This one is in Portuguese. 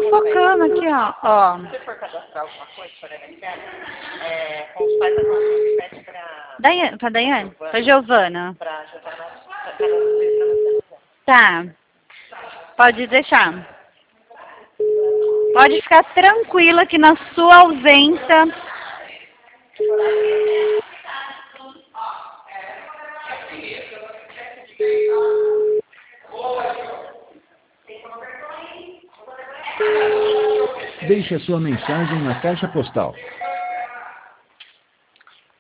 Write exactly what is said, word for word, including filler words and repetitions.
fofocando aqui, ó. Ó. Se você for cadastrar alguma coisa para a é, com os pais, a gente pede para... Daiane, pra Daiane? Pra Giovana. Para Giovana, para cada vez para você usar. Tá. Pode deixar. Pode ficar tranquila que na sua ausência... Deixe a sua mensagem na caixa postal